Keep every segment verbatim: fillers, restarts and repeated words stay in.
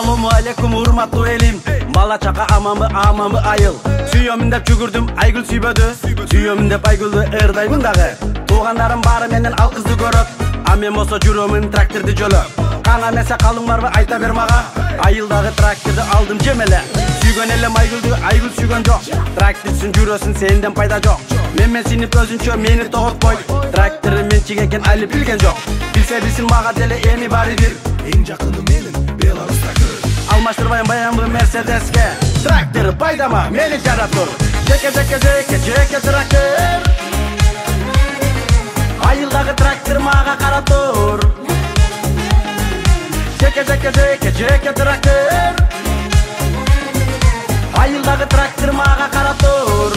Assalamu alaikum urmatlı elim. Bala çaka amamı amamı ayıl. Sүйөмүн деп жүгүрдүм айгүл сүйбөдү. Сүйөмүн деп айгүлдү ырдаймын дагы. Туугандарым баары менен ал кызды көрөт. А мен болсо жүрөмүн тракторду жөлөп. Кана эмесе калың барбы айта бер мага. Айылдагы тракторду алдым жемеле. Сүйгөн элем айгүлдү, айгүл сүйгөн жок. Тракторсун жүрөсүн сенден пайда жок. Мен мен синип өзүнчө мени тоготпойт. Трактору менчик экен али билген жок. Билсе билсин мага деле эми баары бир. Эң жакыны менин Беларуста көрөт. Алмаштырбайм баянбы Мерседеске. Трактор пайдама мени жаратыр. Жеке жеке жеке жеке трактор. Айылдагы трактор мага каратыр. Жеке жеке жеке жеке трактор. Айылдагы трактор мага каратыр.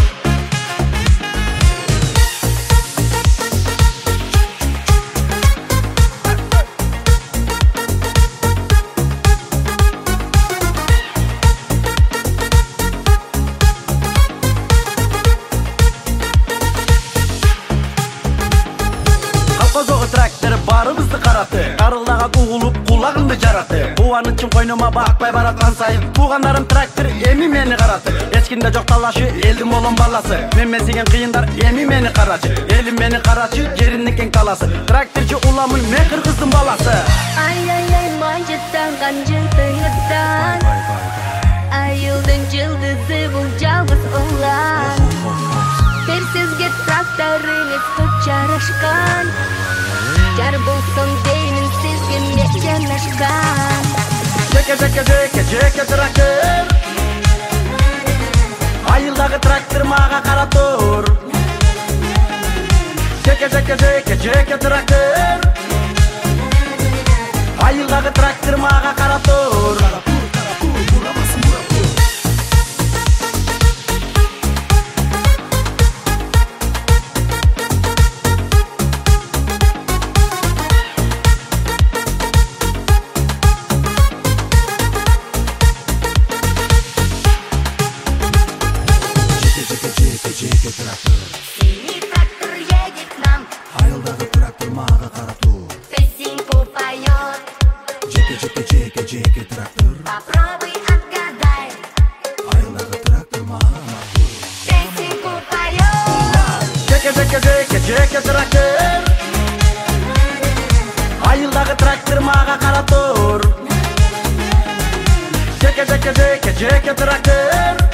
Трактор барыбызды каратты. Карылдага угулуп кулагымды жаратты. Кубанычым койнума бакпай бараткан сайын туугандарым трактор эми мени каратты. Эч кимде жок талашы, элдин болом баласы. Мен менсиген кыйындар эми мени карачы. Элим мени карачы, жеринин таласы. Тракторчу уламын мен кыргыздын баласы. Ай ай ай манжеттан канжытыйдан. Айылдын жылдызы бул жалгыз улан. Бир сизге тракторуңуз көп жарашкан. Жар болсом деймин сизге мен жанашкан. Жеке жеке жеке жеке трактор. Айылдагы трактор мага каратыр. Жеке жеке жеке жеке трактор. Айылдагы трактор мага каратыр. Жеке трактор. Синий трактор едет к нам. Айылдагы трактор мага каратуу. Песенку поет. Жеке жеке жеке жеке трактор. Попробуй отгадай. Айылдагы трактор мага каратуу. Песенку поет. Жеке жеке жеке жеке трактор. Айылдагы трактор мага каратыр. Жеке жеке жеке жеке трактор.